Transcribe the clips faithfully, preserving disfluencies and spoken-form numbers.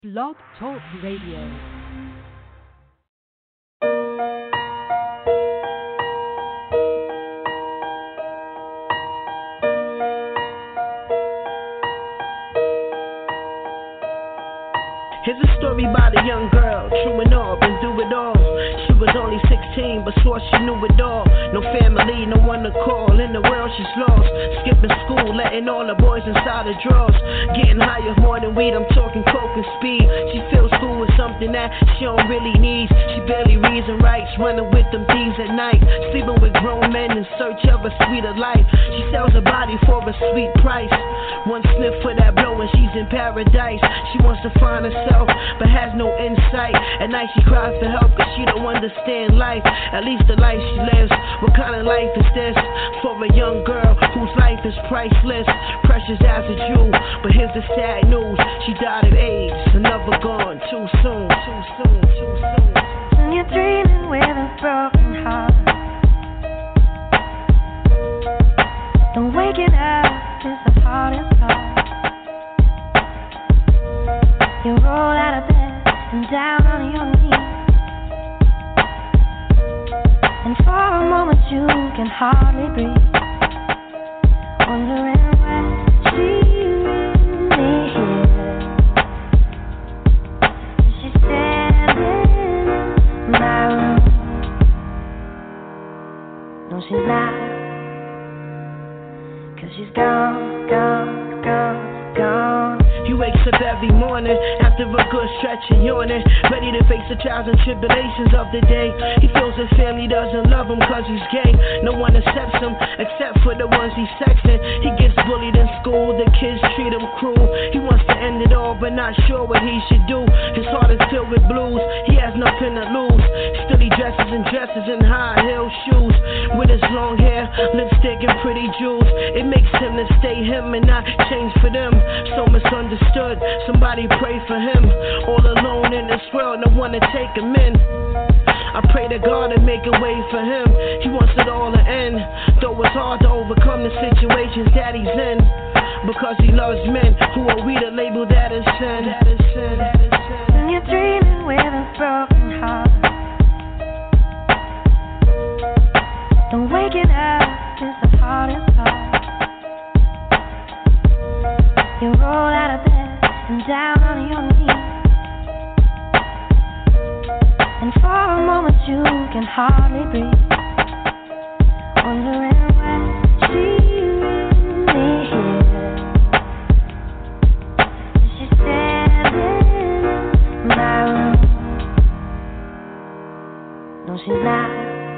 Blog Talk Radio. Here's a story about a young girl, true and all, been through it all. She was only sixteen, but swore she knew it all. No family, no one to call, in the world she's lost. Skipping school, letting all the boys inside her drawers. Getting higher, more than weed, I'm talking coke and speed. She feels school with something that she don't really need. She barely reads and writes, running with them thieves at night. Sleeping with grown men in search of a sweeter life. She sells her body for a sweet price. One sniff for that blow and she's in paradise. She wants to find herself, but has no insight. At night she cries for help cause she don't understand life. At least the life she lives. What kind of life is this for a young girl whose life is priceless? Precious as a jewel, but here's the sad news. She died of AIDS, another gone too soon. Too soon, too soon. When you're dreaming with a broken heart, then waking up is the hardest part. You roll out of bed and down on your knees, and for a moment you can hardly breathe, wondering where she really is. Is she standing in my room? No, she's not, 'cause she's gone, gone, gone, gone. He wakes up every morning after a good stretch and yawning, ready to face the trials and tribulations of the day. He feels his family doesn't love him cause he's gay. No one accepts him except for the ones he's sexing. He gets bullied in school, the kids treat him cruel. He wants to end it all but not sure what he should do. His heart is filled with blues, he has nothing to lose. Still he dresses and dresses in high heel shoes, with his long hair, lipstick and pretty jewels. It makes him to stay him and not change for them. So misunderstood, somebody pray for him. All alone in this world, no one to take him in. I pray to God to make a way for him. He wants it all to end, though it's hard to overcome the situations that he's in. Because he loves men, who are we to label that as sin? That is sin, that is sin. When you're dreaming with a broken heart, then waking up is the hardest part. You roll out of bed and down on your knees, and for a moment you can hardly breathe, wondering where she really is. Is she standing in my room? No, she's not,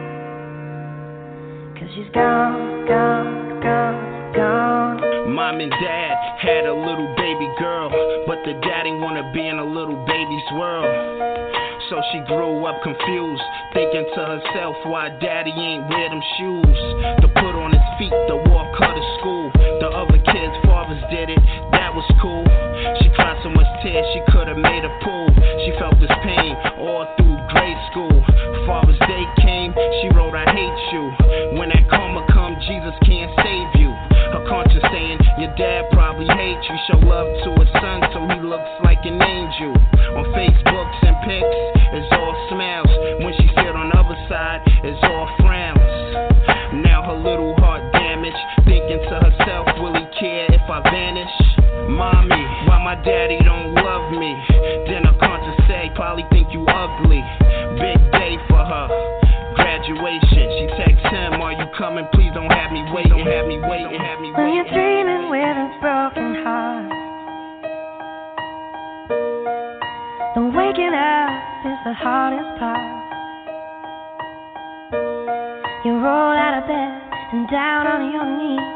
'cause she's gone, gone, gone, gone. Mom and dad had a little baby girl, but the daddy wanna be in a little baby's world. So she grew up confused, thinking to herself why daddy ain't wear them shoes to put on his feet to walk her to school. The other kids' fathers did it, that was cool. She cried so much tears she could've made a pool. She felt this pain all through grade school. Father's Day came, she wrote I hate you. When that karma come, Jesus can't save you. Her conscience saying your dad probably hates you. Show love to his son so he looks like an angel. On Facebooks and pics, it's all smiles. When she sit on the other side, it's all frowns. Now her little heart damaged, thinking to herself, will he care if I vanish? Mommy, why my daddy don't love me? Then her conscience say, probably think you ugly. Big day for her, graduation. She texts him, are you coming? Please don't have me wait, don't have me wait, don't have me wait. When you're dreaming with a broken heart, then waking up is the hardest part. You roll out of bed and down on your knees,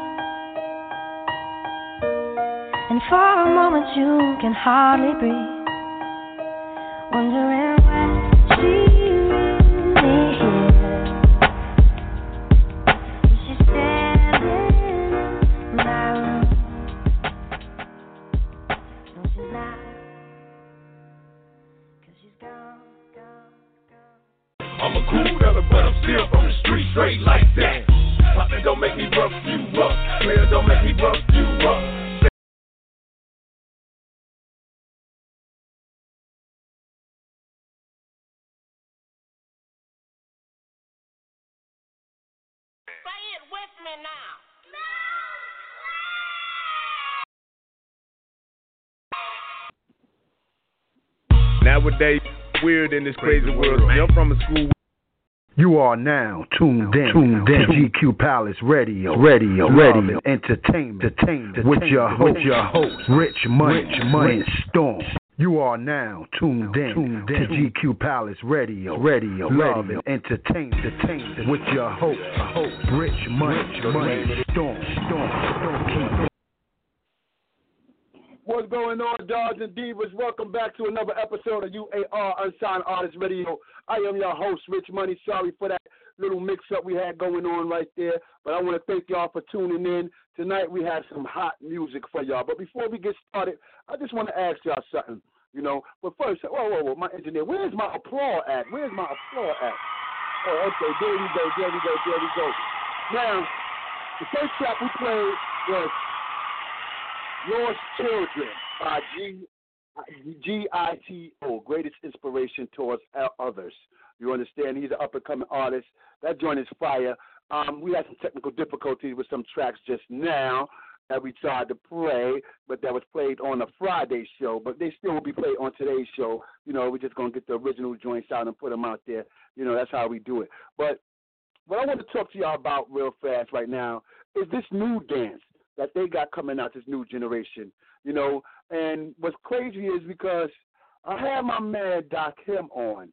and for a moment you can hardly breathe, wondering where she really is. Is she standing in my room? No, she's not, 'cause she's gone, gone, gone. I'm a cool dollar, but I'm still from the street, straight like that. Poppin' don't make me rough you up, player don't make me rough you up. it with me now. Nowadays, weird in this crazy world. I'm from a school. You are now tuned in, tuned in to G Q Palace Radio, Radio, Radio, Entertainment, Entertainment with your host, your host, Rich Money, Rich Money Storm. You are now tuned in, tuned to G Q Palace Radio, Radio, Radio, Entertainment, Entertainment with your host, host, Rich Money, Money Storm, Storm, Storm. What's going on, dogs and divas? Welcome back to another episode of U A R Unsigned Artist Radio. I am your host, Rich Money. Sorry for that little mix-up we had going on right there, but I want to thank y'all for tuning in. Tonight we have some hot music for y'all. But before we get started, I just want to ask y'all something, you know. But first, whoa, whoa, whoa, my engineer, where's my applause at? Where's my applause at? Oh, okay, there we go, there we go, there we go. Now, the first track we played was Lost Children by G, G I T O, Greatest Inspiration Towards Others. You understand? He's an up-and-coming artist. That joint is fire. Um, we had some technical difficulties with some tracks just now that we tried to play, but that was played on a Friday show. But they still will be played on today's show. You know, we're just going to get the original joints out and put them out there. You know, that's how we do it. But what I want to talk to y'all about real fast right now is this new dance that they got coming out, this new generation, you know. And what's crazy is because I had my man Doc Kim on,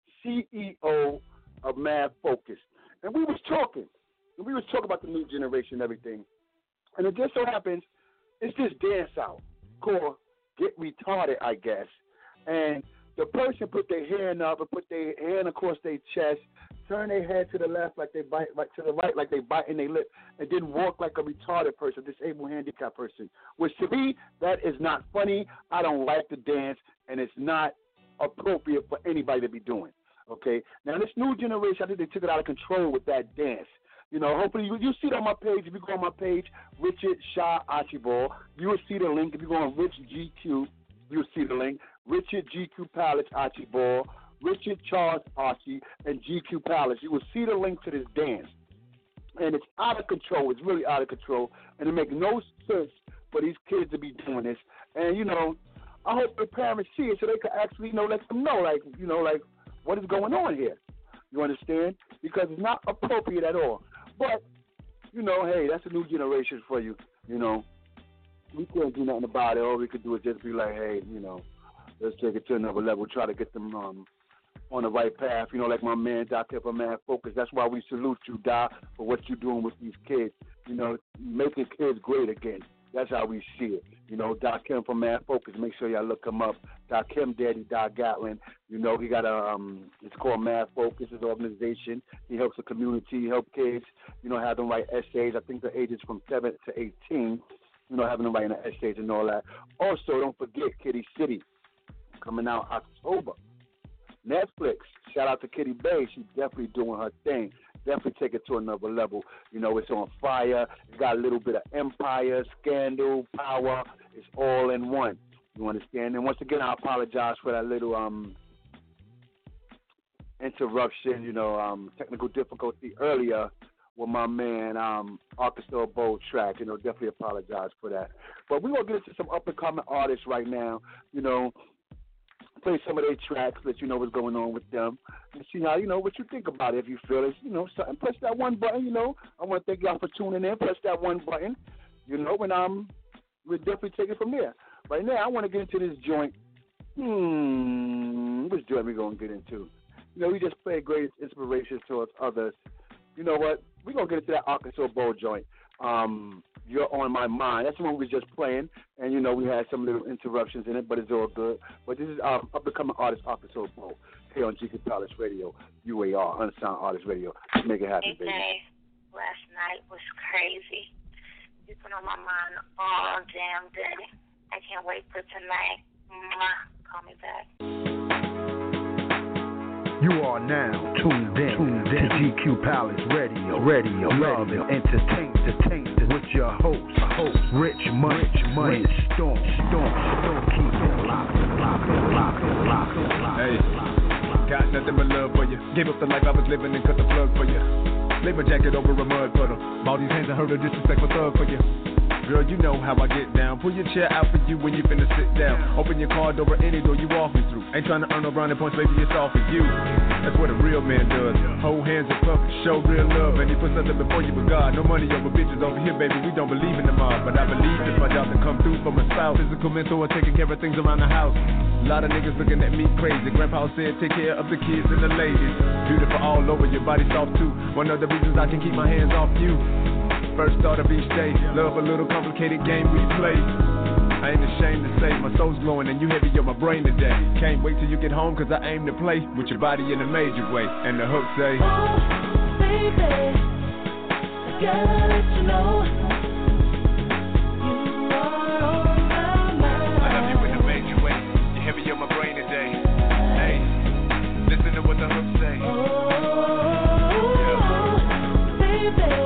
C E O of Mad Focus, and we was talking, and we was talking about the new generation and everything. And it just so happens, it's this dance out called Get Retarded, I guess. And the person put their hand up and put their hand across their chest, turn their head to the left like they bite, like to the right like they bite in their lip, and then walk like a retarded person, disabled, handicapped person. Which to me, that is not funny. I don't like the dance, and it's not appropriate for anybody to be doing. Okay. Now this new generation, I think they took it out of control with that dance. You know, hopefully you you see it on my page. If you go on my page, Richard Shah Archibald, you will see the link. If you go on Rich G Q, you'll see the link. Richard G Q Palace Archibald, Richard Charles Archie, and G Q Palace. You will see the link to this dance. And it's out of control. It's really out of control. And it makes no sense for these kids to be doing this. And, you know, I hope their parents see it so they can actually, you know, let them know, like, you know, like, what is going on here? You understand? Because it's not appropriate at all. But, you know, hey, that's a new generation for you. You know, we can't do nothing about it. All we could do is just be like, hey, you know, let's take it to another level, try to get them um, on the right path, you know, like my man, Doctor for Mad Focus. That's why we salute you, Doc, for what you're doing with these kids, you know, making kids great again. That's how we see it. You know, Doc Kim from Mad Focus, make sure y'all look him up. Doc Kim, Daddy, Doc Gatlin. You know, he got a, um, it's called Mad Focus, his organization. He helps the community, help kids, you know, have them write essays. I think the age is from seven to eighteen, you know, having them writing the essays and all that. Also, don't forget Kitty City, coming out October. Netflix, shout out to Kitty Bay. She's definitely doing her thing. Definitely take it to another level. You know, it's on fire. It's got a little bit of empire, scandal, power. It's all in one. You understand? And once again, I apologize for that little um interruption, you know, um, technical difficulty earlier with my man um, Arkansas Bold track. You know, definitely apologize for that. But we're going to get into some up-and-coming artists right now, you know, play some of their tracks, let you know what's going on with them, and see how, you know, what you think about it. If you feel it, you know, something, press that one button, you know. I want to thank y'all for tuning in. Press that one button, you know, and um, we'll definitely take it from there. Right now, I want to get into this joint. Hmm, which joint we going to get into? You know, we just played Greatest Inspirations Towards Others. You know what? We're going to get into that Arkansas Bowl joint. Um, You're On My Mind. That's the one we were just playing. And, you know, we had some little interruptions in it, but it's all good. But this is um, up-and-coming artist Arkansas Bowl here on G Q Palace Radio, U A R, Unsigned Artist Radio. Let's make it happen, hey, baby. Hey, last night was crazy. You've been on my mind all damn day. I can't wait for tonight. Mwah. Call me back. You are now tuned in, tuned in to G Q Palace Radio, Radio, Love and Entertainment, Entertainment with your host, host Rich Money, Money Storm, Storm, Storm. Keep it locked, locked, locked, locked, locked. Hey, got nothing but love for you. Gave up the life I was living and cut the plug for you. Lay my jacket over a mud puddle. Ball these hands and heard a disrespectful thug for you. Girl, you know how I get down. Pull your chair out for you when you finna sit down. Open your car door, any door you walk me through. Ain't trying to earn no brownie points, baby, it's all for you. That's what a real man does. Hold hands and puff, show real love. And he puts something before you with God. No money over bitches over here, baby, we don't believe in the mob. But I believe it's my job to come through for my spouse. Physical, mental, and taking care of things around the house. A lot of niggas looking at me crazy. Grandpa said take care of the kids and the ladies. Beautiful all over, your body soft too. One of the reasons I can keep my hands off you. First thought of each day, love a little complicated game we play. I ain't ashamed to say my soul's glowing and you heavy on my brain today. Can't wait till you get home cause I aim to play with your body in a major way. And the hook say, oh, baby, I gotta let you know you are on my mind. I love you in a major way, you heavy on my brain today. Hey, listen to what the hook say. Oh, yeah. Baby,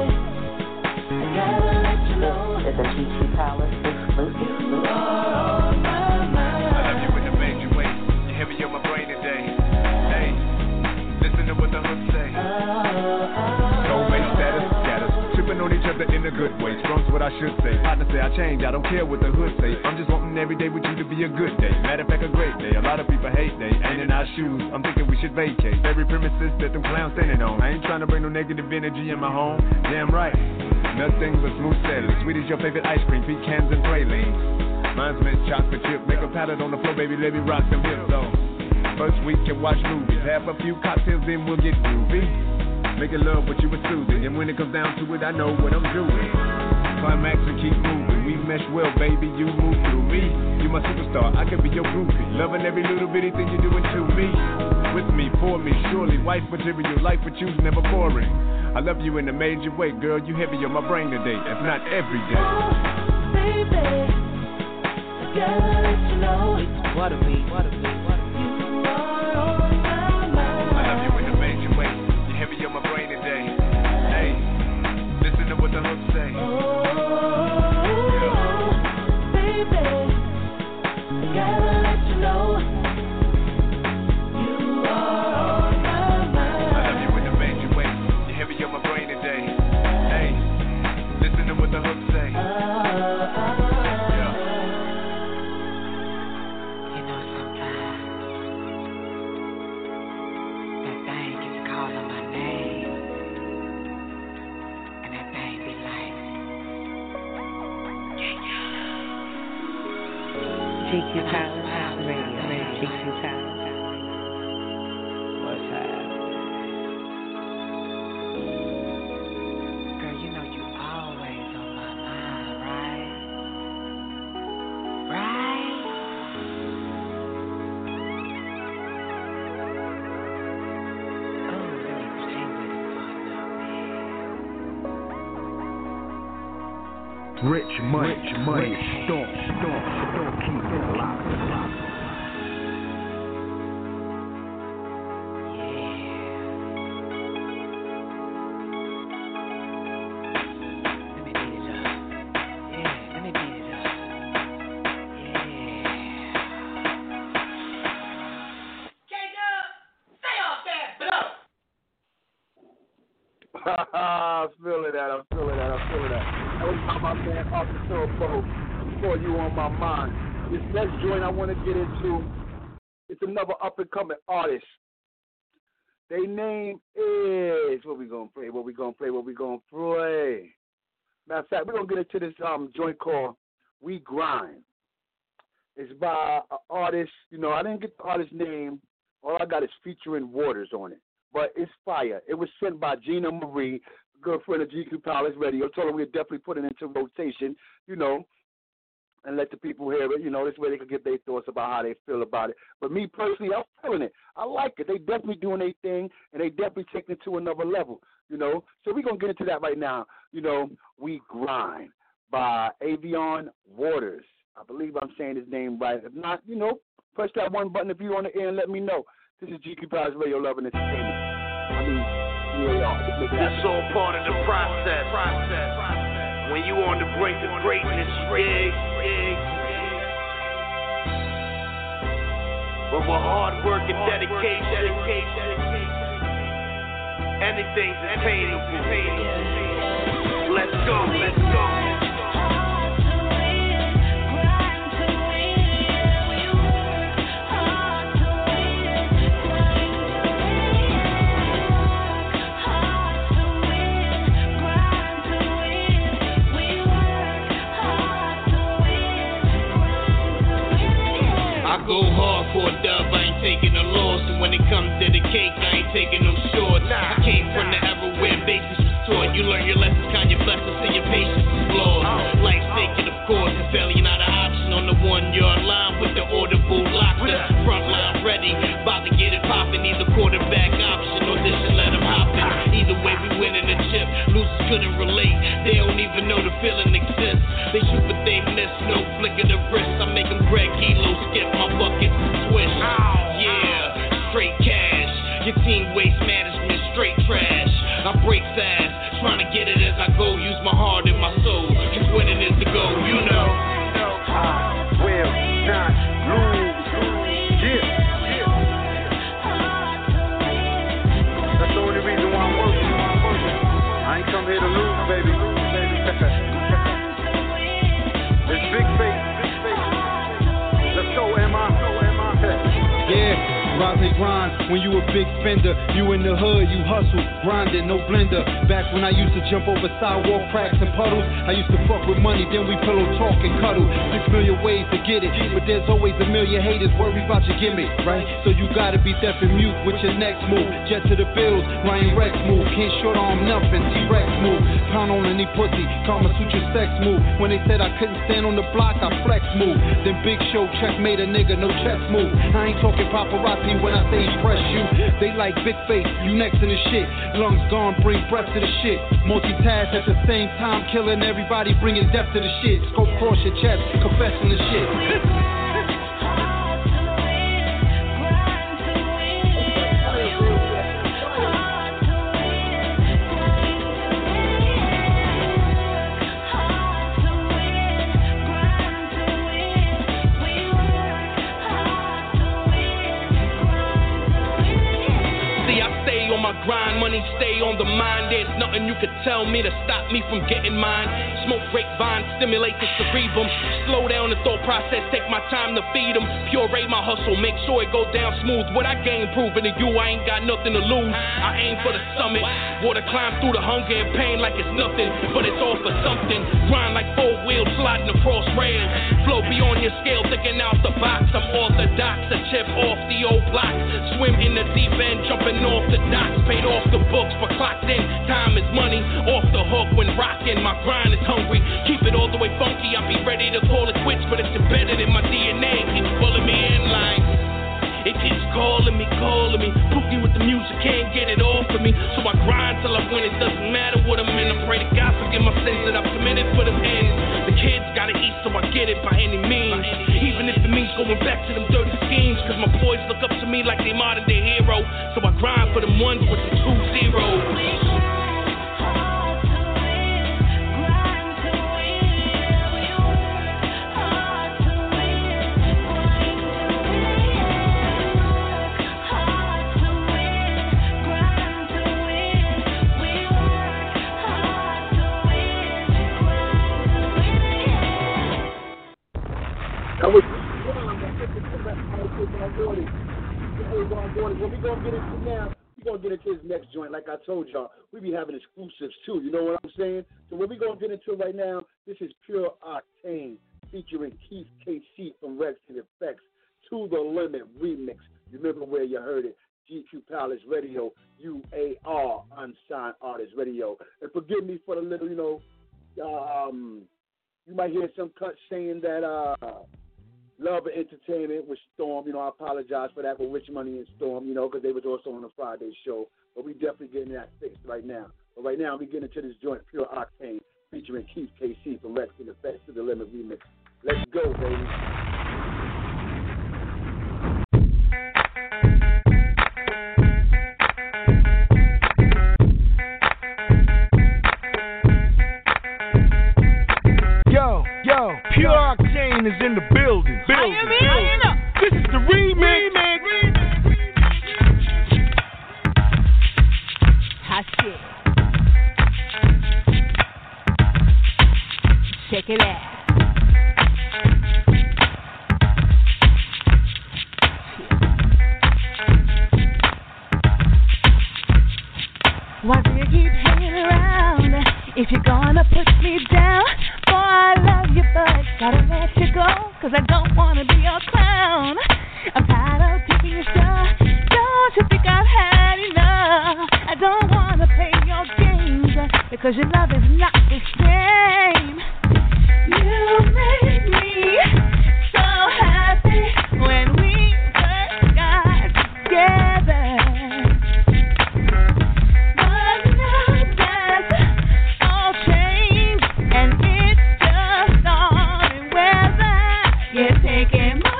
it's a G Q Palace exclusive. You are on my mind. I love you in a major way. You heavy on my brain today. Hey, listen to what the hook say. Soulmate status, status. Tripping on each other in a good way. Strong's what I should say. Partner say I change, I don't care what the hood say. I'm just wanting every day with you to be a good day. Matter of fact, a great day. A lot of people hate they ain't in our shoes. I'm thinking we should vacate every premises that them clowns standing on. I ain't trying to bring no negative energy in my home. Damn right. Nothing but smooth sailing. Sweet as your favorite ice cream, pecans and pralines. Mine's mint chocolate chip. Make a pallet on the floor, baby, let me rock them hips on. First we can watch movies. Have a few cocktails, then we'll get groovy. Making love with you with Susie. And when it comes down to it, I know what I'm doing. Climax and keep moving. We mesh well, baby, you move through me. You my superstar, I can be your groupie. Loving every little bitty thing you're doing to me. With me, for me, surely. Wife material, life with you's never boring. I love you in a major way, girl. You heavy on my brain today, if not every day. Oh, baby, I gotta let you know. What a beat, what a beat, what a beat. You are on my mind. I love you in a major way. You heavy on my brain today. Hey, listen to what the hook say. Oh, yeah. Baby, I gotta let you know. You are on my mind. I love you in a major way. Heavy on my brain today. Hey, listen to what the hook say. Uh, uh, yeah. You know sometimes that thing gets calling my name, and that thing be like, G Q Palace Radio. G Q Palace. What's up? Rich money, rich money, storm, storm, storm, keep it locked. I'm feeling that, I'm feeling that, I'm feeling that. That was my man Officer Bo, before you on my mind. This next joint I want to get into, it's another up-and-coming artist. Their name is, what we going to play, what we going to play, what we going to play. Matter of fact, we're going to get into this um, joint called We Grind. It's by an artist, you know, I didn't get the artist's name. All I got is featuring Waters on it. But it's fire. It was sent by Gina Marie, girlfriend of G Q Palace Radio. Told her we'd definitely put it into rotation, you know, and let the people hear it. You know, this way they can get their thoughts about how they feel about it. But me personally, I'm feeling it. I like it. They definitely doing their thing, and they definitely taking it to another level, you know. So we're going to get into that right now. You know, We Grind by Avion Waters. I believe I'm saying his name right. If not, you know, press that one button if you're on the air and let me know. This is G Q Palace Radio, Love and Entertainment. I mean, yeah, it's all part of the process. process. When you on the brink of greatness, big, big. But with hard work and dedication, dedication, Anything's attainable. Let's go, let's go. I go hard for a dub, I ain't taking a loss. And when it comes to the cake, I ain't taking no shorts. I came from the era where basis was taught. You learn your lessons, count your blessings, and your patience is flawed. Life's taking, of course, and failure not an option. On the one yard line with the audible lock, the front line ready, about to get it poppin'. Either quarterback option, audition, let them hop in. Either way, we winning the chip. Losers couldn't relate, they don't even know the feeling exists. They shoot but they miss, no flick of the wrist. I make them grab kilos, skip my buckets, swish. Yeah, straight cash. Your team waste management, straight trash. I break fast, trying to get it as I go. Use my heart and my soul, cause winning is the goal, you know. I will not lose. Yeah, yeah. That's the only reason why I'm working. I ain't come here to lose, baby. It's big faith. Let's go, M I. Yeah. Rosé grind, when you a big spender, you in the hood, you hustle, grinding, no blender. Back when I used to jump over sidewalk cracks and puddles, I used to fuck with money, then we pillow talk and cuddle. Six million ways to get it, but there's always a million haters worried about your gimmick, right? So you gotta be deaf and mute with your next move. Jet to the bills, Ryan Rex move, can't short arm nothing, T-Rex move. Pound on any pussy, Kama Sutra sex move. When they said I couldn't stand on the block, I flex move. Then Big Show checkmate a nigga, no chess move. I ain't talking paparazzi when I say press you. They like big face, you next to the shit. Lungs gone, bring breath to the shit. Multitask at the same time, killing everybody, bringing depth to the shit. Scope cross your chest, confessing the shit. Grind, money stay on the mind. There's nothing you could tell me to stop me from getting mine. Smoke grapevine, stimulate the cerebrum. Slow down the thought process, take my time to feed them. Puree my hustle, make sure it go down smooth. What I gain proving to you, I ain't got nothing to lose. I aim for the summit. Water climb through the hunger and pain like it's nothing, but it's all for something. Grind like four wheels sliding across rails. Flow beyond your scale, thinking out the box. I'm orthodox, a chip off the old block. Swim in the deep end, jumping off the docks. Paid off the books, but clocked in. Time is money. Off the hook when rocking. My grind is hungry. Keep it all the way funky. I'll be ready to call it quits, but it's embedded in my D N A. Keeps pulling me in line. It keeps calling me, calling me. Pookie with the music, can't get it off of me. So I grind till I win. It doesn't matter what I'm in. I pray to God forgive my sins that I've committed for them ends. The kids gotta eat, so I get it by any means. Even if it means going back to them dirty schemes. Cause my boys look up to me like they modern day hero. So I grind for them ones with the two zeros. What we gonna get into now, we gonna get into this next joint. Like I told y'all, we be having exclusives too. You know what I'm saying? So what we gonna get into right now, this is Pure Octane featuring Keith K C from Rex and Effects, To The Limit remix. You remember where you heard it? G Q Palace Radio, U A R, Unsigned Artist Radio. And forgive me for the little, you know, um, you might hear some cuts saying that uh. Love and Entertainment with Storm. You know, I apologize for that with Rich Money and Storm, you know, because they was also on the Friday show. But we definitely getting that fixed right now. But right now, we getting into this joint, Pure Octane, featuring Keith K C from Rex and Effects, To The Limit remix. Let's go, baby. Yo, yo, Pure Octane is in the building. building. I am in, I am. This is the remix. remix. I because your love is not the same. You made me so happy when we first got together. But now that's all changed, and it's just on weather. You're taking my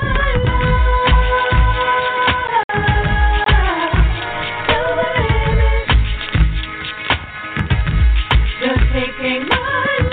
taking my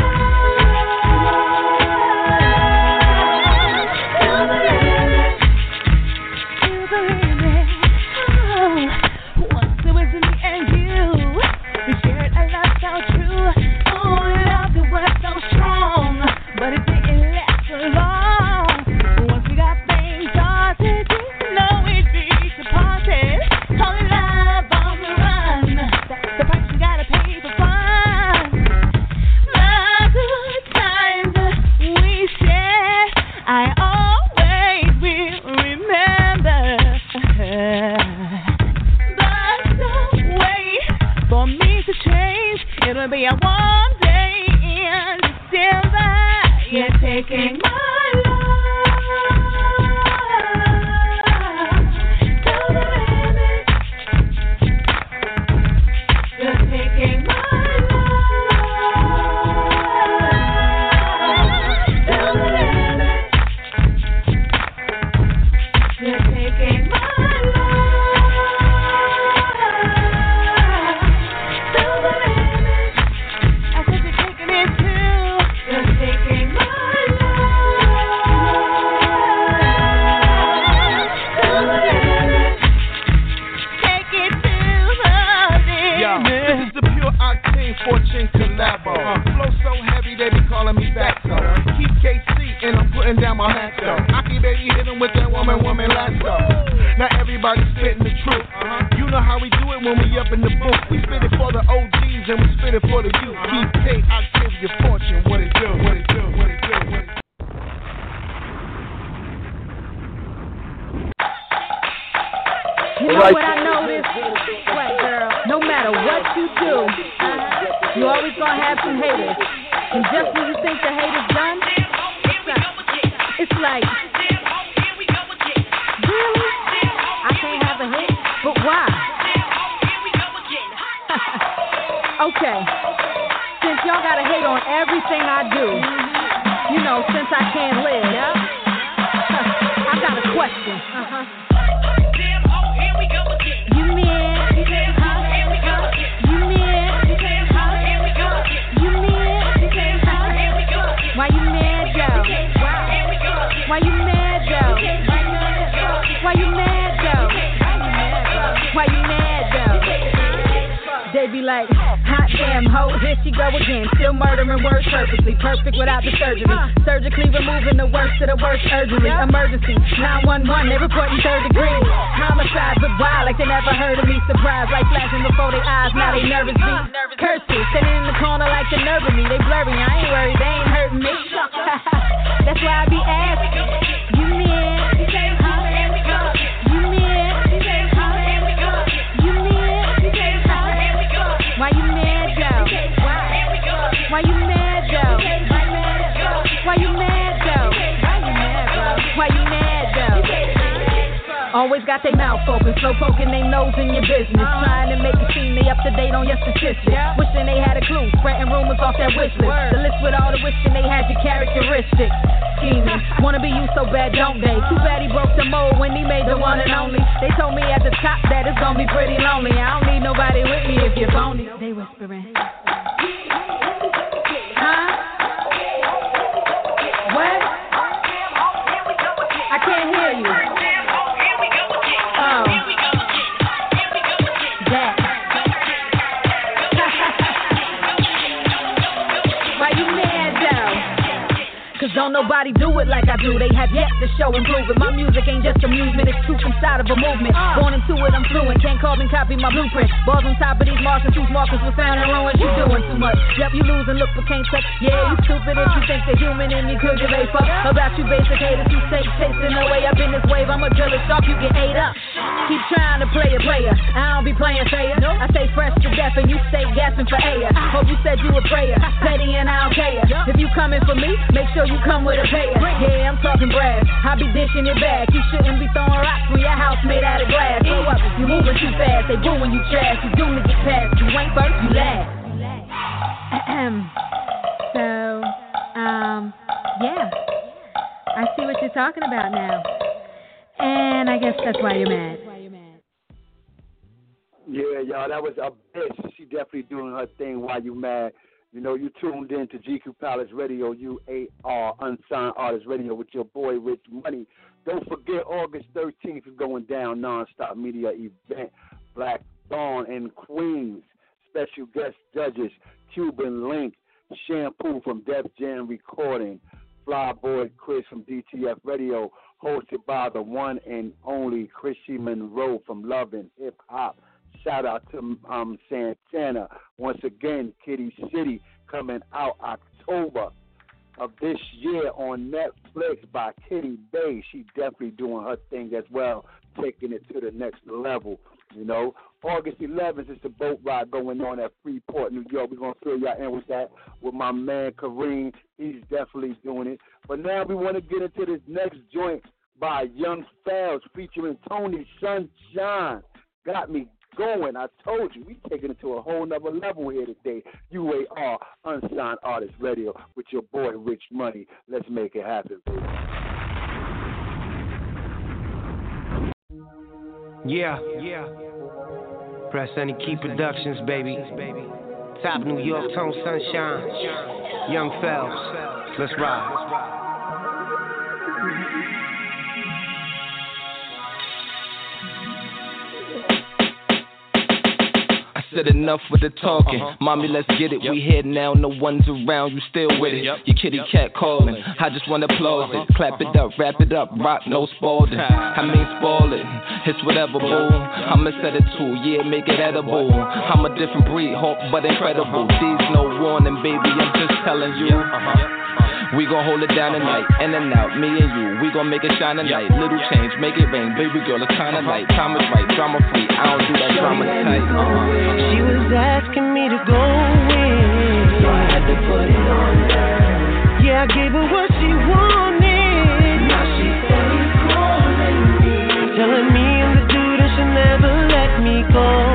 always got their mouth open, slow poking their nose in your business, trying to make it seem they up to date on your statistics, wishing they had a clue, spreading rumors off that wish list, the list with all the wishing they had your characteristics, scheming, wanna be you so bad, don't they? Too bad he broke the mold when he made the one and only. They told me at the top that it's gonna be pretty lonely. I don't need nobody with me if you're phony. They whispering. Huh? What? I can't hear you. Oh. That. Why you mad though? Cause don't nobody do it like I do. They have yet to show improvement. My music ain't just amusement, it's truth inside of a movement. Born into it, I'm fluent. Can't carbon copy my blueprint. Bars on top of these markers, whose markers were found in ruins. You doing too much. Yep, you losing, look but can't touch. Yeah, you stupid if you think the human in me could give a fuck about you basic haters who take tasting the way up in this wave. I'm a jealous stalk, you get ate up. keep trying to play a player. I don't be playing fair. I stay fresh to death and you stay gasping for air. Hope you said you a prayer. Petty and I don't care. If you coming for me, make sure you come with a payer. Yeah, I'm talking brass. I be dishing it back. You shouldn't be throwing rocks when your house made out of glass. So up, you moving too fast. They boo when you trash. You doomed to get past. You ain't first, you last. So, um, yeah. I see what you're talking about now. And I guess that's why you're mad. Yeah, y'all, that was a bitch. She definitely doing her thing while you mad. You know, you tuned in to G Q Palace Radio, U A R, Unsigned Artist Radio with your boy Rich Money. Don't forget, August thirteenth is going down, non-stop media event. Black Dawn in Queens. Special guest judges, Cuban Link, Shampoo from Def Jam Recording, Flyboy Chris from D T F Radio, hosted by the one and only Chrissy Monroe from Love and Hip Hop. Shout out to um, Santana. Once again, Kitty City coming out October of this year on Netflix by Kitty Bay. She definitely doing her thing as well, taking it to the next level. You know, August eleventh is the boat ride going on at Freeport, New York. We're going to fill y'all in with that with my man Kareem. He's definitely doing it. But now we want to get into this next joint by Young Fells featuring Tony Sunshine. Got me going. I told you, we taking it to a whole nother level here today. U A R, Unsigned Artist Radio with your boy Rich Money. Let's make it happen, baby. Yeah, yeah. Press Any Key Productions, baby. Top New York, Tone Sunshine. Young Fells. Let's ride. Said enough with the talking. Uh-huh. Mommy, let's get it. Yep. We here now, no one's around. You still with it. Yep. Your kitty yep. cat calling. I just wanna applaud uh-huh. it. Clap uh-huh. it up, wrap it up. Rock, no Spalding. I mean, spoil it. It's whatever, boo. I'ma set it too. Yeah, make it edible. I'm a different breed, hawk, but incredible. These no warning, baby. I'm just telling you. Uh-huh. We gon' hold it down tonight, in and out, me and you. We gon' make it shine tonight. Little change, make it rain, baby girl, it's kinda light. Time is right, drama free. I don't do that drama tight. Uh-huh. She was asking me to go in, so I had to put it on her. Yeah, I gave her what she wanted. Now she steady calling me, telling me I'm the dude and she'll never let me go.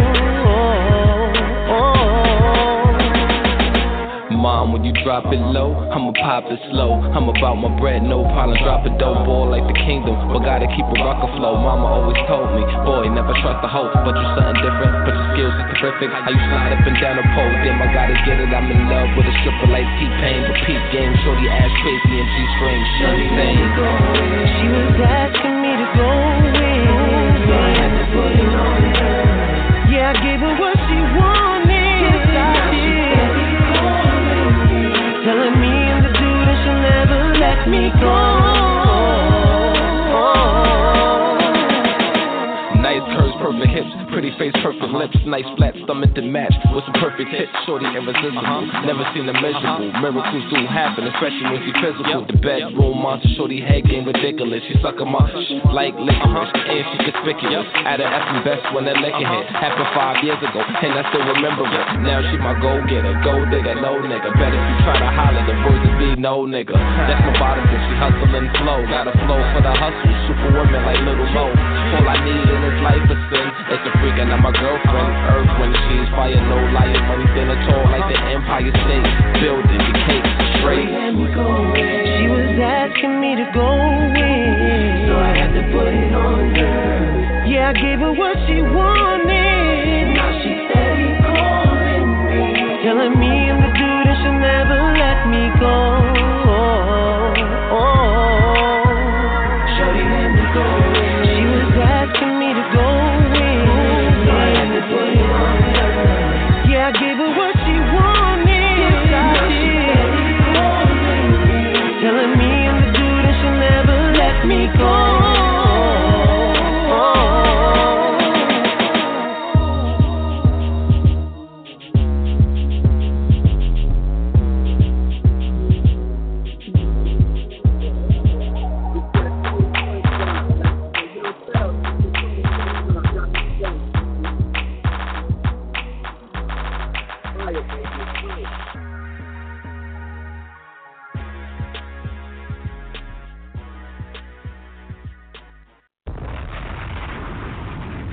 Mom, when you drop it low, I'ma pop it slow. I'm about my bread, no problem. Drop it dope, ball like the kingdom, but gotta keep a rocker flow. Mama always told me, boy, never trust a hoe, but you something different, but your skills is terrific. How you slide up and down the pole, damn, I gotta get it. I'm in love with a stripper like T-Pain, but peep game, shorty ass crazy and G-string, shorty thing. She was asking me to go in, so I had to put it on her. Yeah, I gave her what she wanted. Yes, I did. Telling me I'm the dude and she'll never let me go. Nice curves, perfect hips, pretty face, perfect lips, nice flat stomach to match with some perfect hits. Shorty irresistible, uh-huh. never seen a measurable. Uh-huh. Miracles do happen, especially when she physical. Yep. The bedroom monster, shorty head game ridiculous. She suckin' my sh- like licorice, uh-huh. and she conspicuous. Yep. At her effing best when that licking uh-huh. hit. Happened five years ago, and I still remember it. Now she my go-getter, go-digger, no nigga. Better if you try to holler, the words would be no nigga. That's my bottom bitch, she hustle and flow. Got a flow for the hustle, superwoman like Little Mo. All I need in this life is sin. It's a freak and I'm my girlfriend. Earth when she's fire, no liar, money dinner tall like the Empire State Building. The cake straight. She was asking me to go in, so I had to put it on her. Yeah, I gave her what she wanted. Now she steady calling me, telling me I'm the dude and she'll never let me go. Oh, oh. Shorty, let me go. She was asking me to go in, so I had to put it on her. Yeah, I gave her what she wanted. Yes, I did. Telling me I'm the dude and she'll never let me go.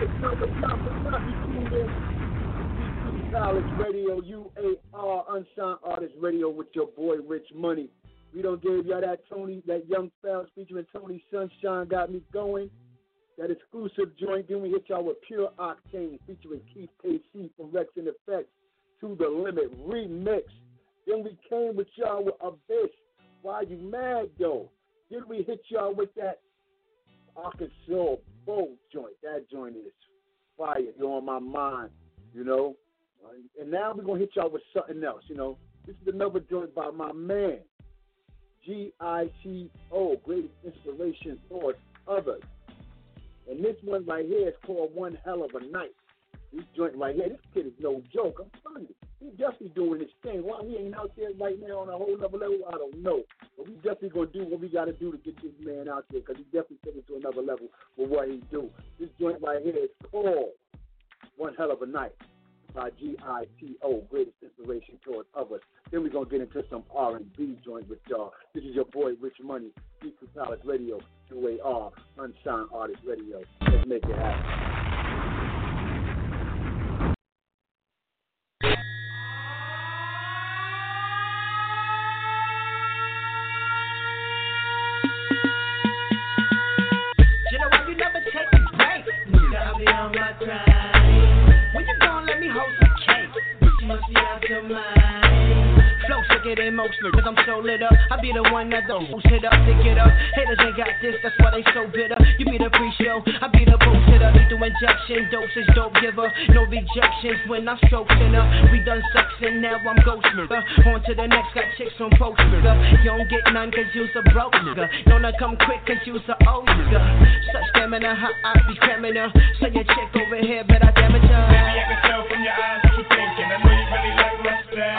Palace Radio, U A R, Unsigned Artist Radio with your boy Rich Money. We done gave y'all that Tony, that Young Fellas featuring Tony Sunshine got me going. That exclusive joint. Then we hit y'all with Pure Octane featuring Keith K C from Rex and Effects, To the Limit remix. Then we came with y'all with Abyss. Why You Mad Though? Then we hit y'all with that Arkansas Bold joint. That joint is fire. You're on my mind, you know. And now we're going to hit y'all with something else, you know. This is another joint by my man, G I T O, Greatest Inspiration for Others. And this one right here is called One Hell of a Night. This joint right here, this kid is no joke. I'm telling you. He's definitely doing his thing. Why he ain't out there right now on a whole other level, I don't know. But we definitely going to do what we got to do to get this man out there because he's definitely taking to another level with what he do. This joint right here is called One Hell of a Night by G I T O, Greatest Inspiration Towards Others. Then we're going to get into some R and B joint with y'all. This is your boy, Rich Money, G Q Palace Radio, U A R, Unsigned Artist Radio. Let's make it happen. You know why you never take a break? I'll be on my grind. When you gonna let me hold some cake? You must be out your mind. Flow sick it emotional, cause I'm so lit up. I be the one that the hoes hit up to get up. Haters ain't got this, that's why they so bitter. You be the pre-show, I be the post hitter. Lethal injection, dosage, dope giver. No rejections when I'm stroking her. We done sexing, now I'm ghost nigga. On to the next, got chicks on post nigga. You don't get none cause you's a broke nigga. Don't I come quick cause you's a old nigga. Such stamina, how I be criminal. So your chick over here, but I damage her. Baby, I can tell from your eyes what you thinking. I know you really like my style.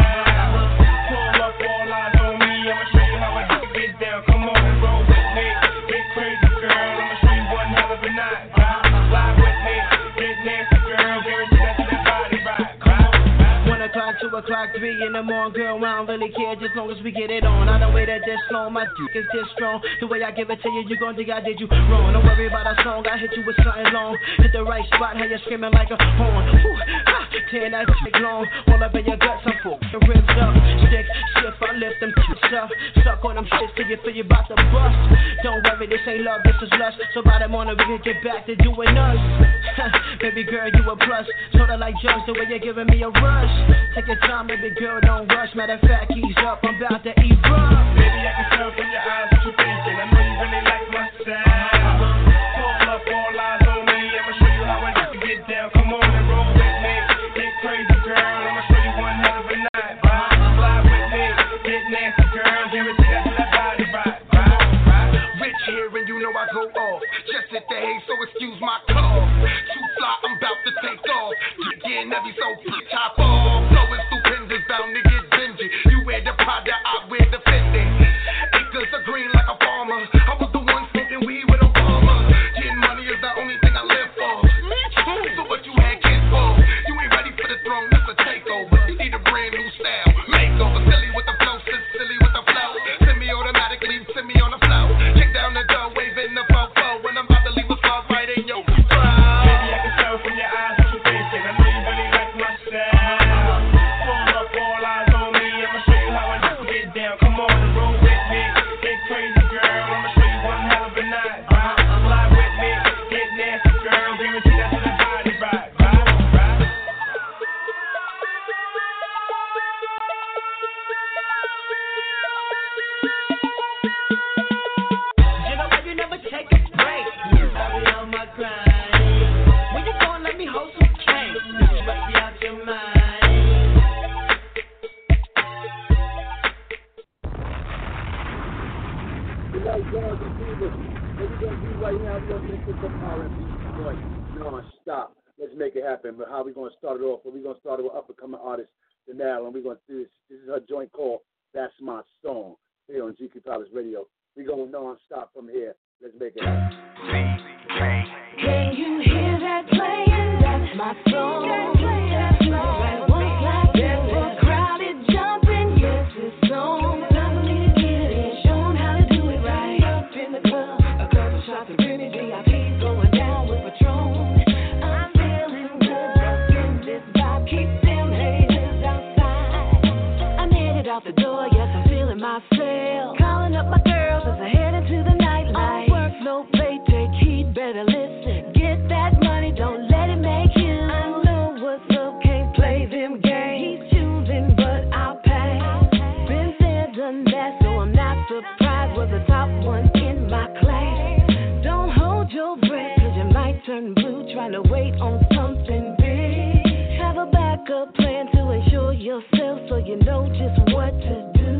Two o'clock, three in the morning, girl, I don't really care just long as we get it on. I don't wait that this long, my dick is this strong. The way I give it to you, you gon' think I did you wrong. Don't worry about a song, I hit you with something long. Hit the right spot, how you screaming like a horn. Ooh, ah, tearing that chick long. All up in your guts, I'm full. The ribs up, stick, shift, I lift them tits up. Suck on them shits till you feel you about to bust. Don't worry, this ain't love, this is lust. So by the morning, we can get back to doing us. Baby girl, you a plus. Sorta like drugs, the way you're giving me a rush. Take your time, baby girl, don't rush. Matter of fact, ease up, I'm about to eat rough. Baby, I can tell from your eyes what you thinking. I know you really like my style. Pull up, all eyes on me. I'ma show you how I used to get down. Come on and roll with me. Get crazy, girl. I'ma show you one hell of a night. Fly with me. Get nasty, girl. Guarantee that's that body right. Rich here and you know I go off. Just hit the hay, so excuse my call. Too fly, I'm about to take off. Again, every so free top off. Flow is stupendous, bound to get dingy. You wear the Prada, I wear the Fendi. Acres are green like a farmer. I was the one smoking weed with a farmer. Getting money is the only thing I live for. Me too. So what you had kids for? You ain't ready for the throne, this a takeover. You need a brand new style, makeover. Silly with the flow, silly with the flow. Semi-automatically, semi on the flow. Kick down the door, waving the fofo. When I'm about to leave a spot right in your throat. Baby, I can tell from your eyes what you thinking. I know you really like my style. Pull up, all eyes on me. I'ma show you how I used to get down. Come on and roll with me. Get crazy, girl. I'ma show you one hell of a night. Fly with me. Get nasty, girl. Guarantee that's that body right. You know why you never take a break? I'll be on my grind. When you gonna let me hold some cake? You must be out your mind. We like John the Divas. What we gonna do right now? We're gonna get into some R and B joint non-stop. Let's make it happen. But how we gonna start it off? Well, we're gonna start it with up-and-coming artist Denal, and we're gonna do this. This is her joint called "That's My Song" here on G Q Palace Radio. We go non-stop from here. Let's make it happen. Can you hear that playing? That's my song. That's my song. Once like that, for crowded jumping, yes, it's on. Time for me to get it, show 'em how to do it right. Up in the club, a couple shots of Remy, V I Ps going down with Patron. I out the door, yes, I'm feeling myself. Calling up my girls as I head into the nightlife. All work, no play, take heed, better listen. Get that money, don't let it make you. I know what's up, can't play them games. He's choosing, but I'll pay. Been there, done that, so I'm not surprised. Was the top one in my class. Don't hold your breath, cause you might turn blue trying to wait on something big. Have a backup plan to ensure yourself so you know just what to do.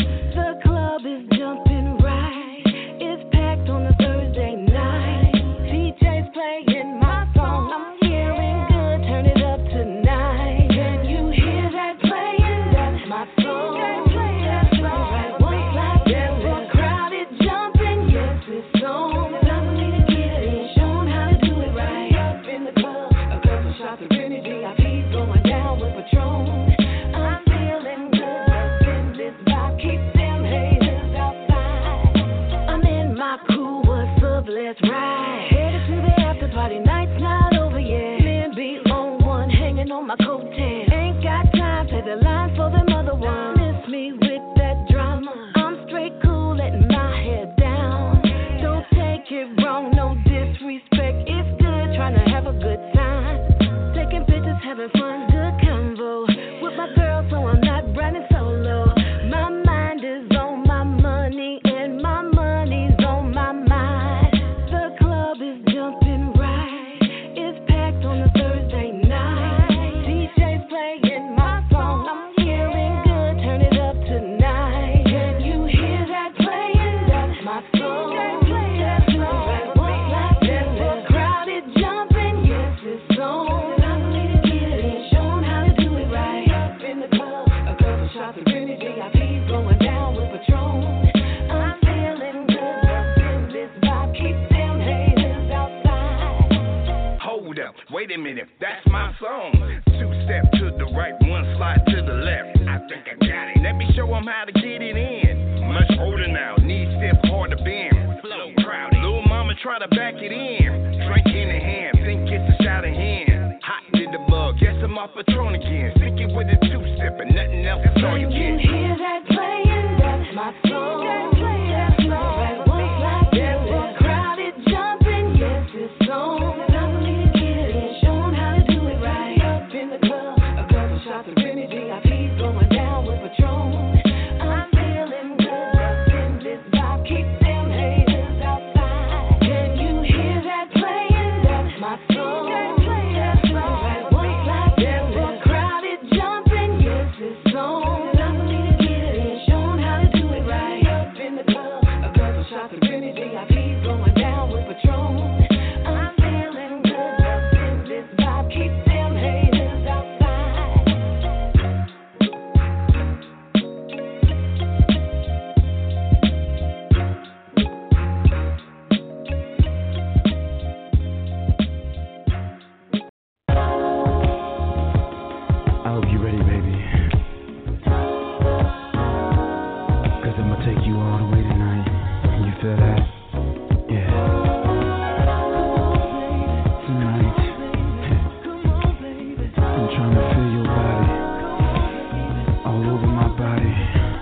The club is jumping right. It's packed on a Thursday night. D J's playing my song. I'm feeling good. Turn it up tonight. Can you hear that playing? That's my song. That's right. One slide, there's a crowd is jumping. Yes, it's on. Time for me to get it. Show 'em how to do it right. Up in the club, a couple shots of Rennie V I P's going down with Patron. I'm feeling good. In this vibe, keep them haters outside. I'm in my cool, what's up? Let's ride. Headed to the after party, night's not over yet. Men be on one, hanging on my coattail. Ain't got time, play the lines for them other ones. Miss me with that drama. I'm straight cool, letting my head down. Don't take it wrong, no disrespect. It's good, trying to have a good time. Taking pictures, having fun, good convo. With my girl, so I'm not riding solo. My mind is on my money, and my money's on my mind. The club is jumping right. It's packed on a Thursday night. D J's playing my song. I'm feeling good. Turn it up tonight. Can you hear that playing? That's my song. That's right. One slide, there's a crowd is jumping. Yes, it's on. Time for me to get it. Show 'em how to do it right. Up in the club, a couple shots of Rennie V I P's going down with Patron. I'm feeling good. In this vibe, keep them haters outside. Hold up, wait a minute, that's my song. Two step to the right, one slide to the left. I think I got it. Let me show them how to get it in. Much older now, knees stiff, hard to bend. Flow crowded. Little mama try to back it in. Drink in the hand, think it's a shot of hand. Hot did the bug, guess I'm off Patron again. Stick it with a two step and nothing else, that's all you Can you get. hear that playing? That's my song. That's right. One slide, there's a crowd is jumping. Yes, it's on. Time for me to get it. Show 'em how to do it right. Up in the club, a couple shots of Rennie V I P's going down with Patron. I'm feeling good. In this vibe, keep them haters outside. Can you hear that playing? That's my song. That's right. One slide, there's a crowd is jumping. Yes, it's on. Time for me to get it. Show 'em how to do it right. Up in the club, a couple shots of Rennie V I P's going down with Patron. I'm feeling good. In this vibe, keep them haters outside. I hope you're ready, baby. Cause I'ma take you all the way tonight. You feel that? Yeah. Tonight, I'm trying to feel your body all over my body.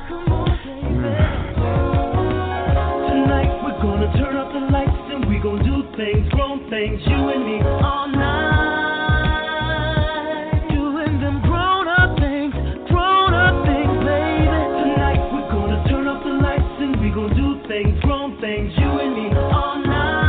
Tonight we're gonna turn up the lights and we gonna do things, grown things, you and me all night. Doing them grown up things, grown up things, baby. Tonight we're gonna turn up the lights and we gonna do things, grown things, you and me all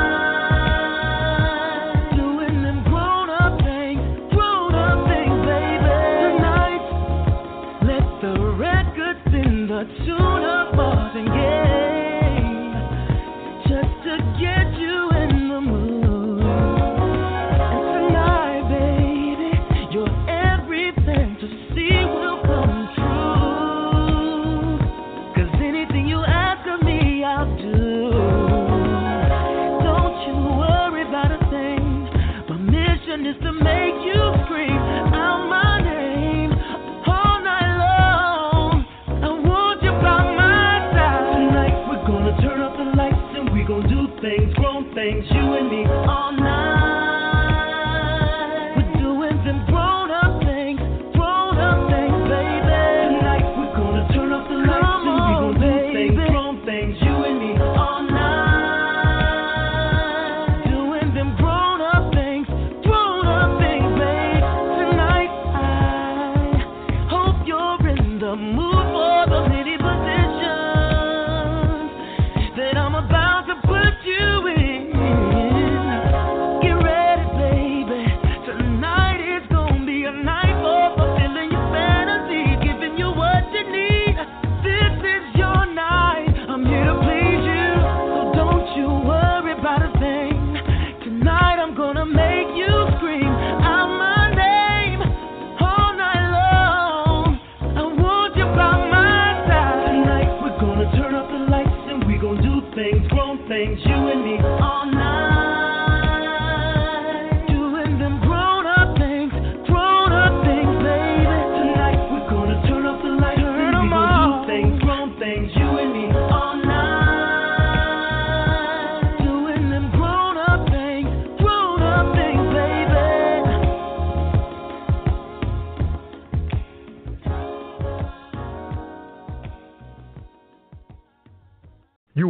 night. Doing them grown up things, grown up things, baby. Tonight, let the record spin the tune up Marvin Gaye, just to get you in the mood. And tonight, baby, you're everything to see will come true. Cause anything you ask of me, I'll do. Don't you worry about a thing. My mission is to make you scream out my name all night long. I want you by my side. Tonight we're gonna turn up the lights and we gonna do things, grown things, you and me all night. We're doing them grown up things, grown up things, baby. Tonight we're gonna turn up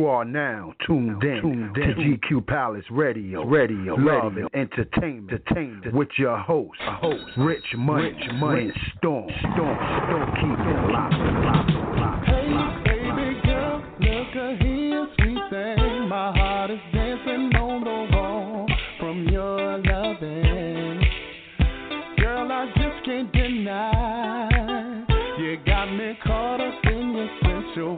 are now tuned in, tuned in to G Q Palace Radio, Radio, Love and Entertainment, Entertainment with your host, host Rich Money, Rich Money, and Storm, Storm, Storm, keep it locked, locked, locked. Hey, baby girl, look ahead, sweet thing. My heart is dancing on the wall from your loving. Girl, I just can't deny. You got me caught up in your sensual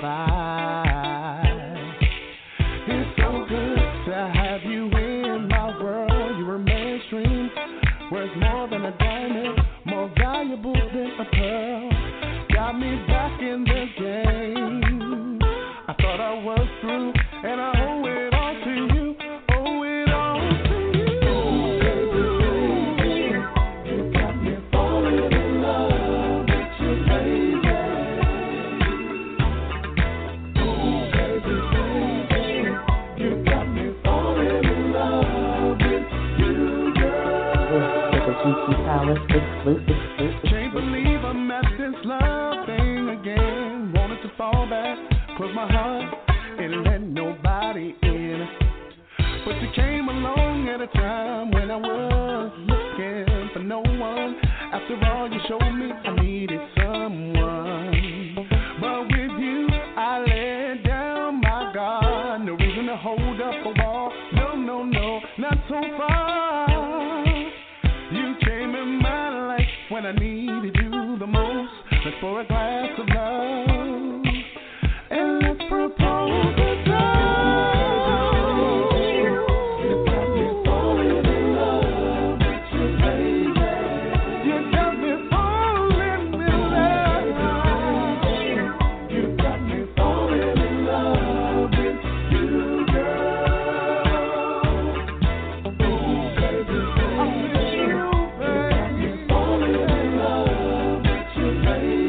vibe. It's so good to have you in my world. You were mainstream, worth more than a diamond, more valuable than a pearl. Got me back in the game. I thought I was through, and I owe it all to you. Owe it all to you. Oh, baby, baby, you got me falling in love with you, baby. Oh, baby, baby, you got me falling in love with you, girl. This is a G Q Palace exclusive. Can't believe I'm at this love thing again. Wanted to fall back, close my heart, and let nobody in. But you came along at a time when I was looking for no one. After all, you showed me I needed someone. But with you, I laid down my guard. No reason to hold up a wall. No, no, no, not so far. You came in my life when I needed you the most. Let's pour a glass of love and let's propose the love. You got me falling in love with you, baby. You got me falling in love. You got me falling in love with you, girl. Oh, baby, I miss you, baby. Falling in love with you, baby.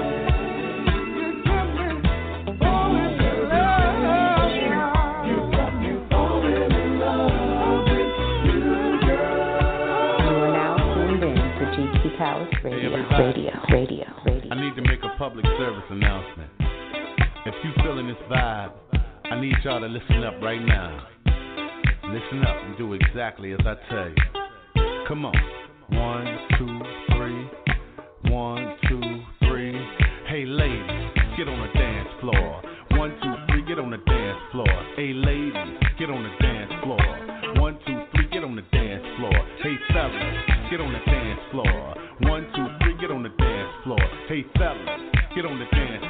Palace Radio, hey radio, radio, radio. I need to make a public service announcement. If you feeling this vibe, I need y'all to listen up right now. Listen up and do exactly as I tell you. Come on. One, two, three. One, two, three. Hey ladies, get on the dance floor. One, two, three, get on the dance floor. Hey ladies, get on the dance floor. One, two, three, get on the dance floor. Hey fellas, get on the dance floor. One, two, three, get on the dance floor. Hey fellas, get on the dance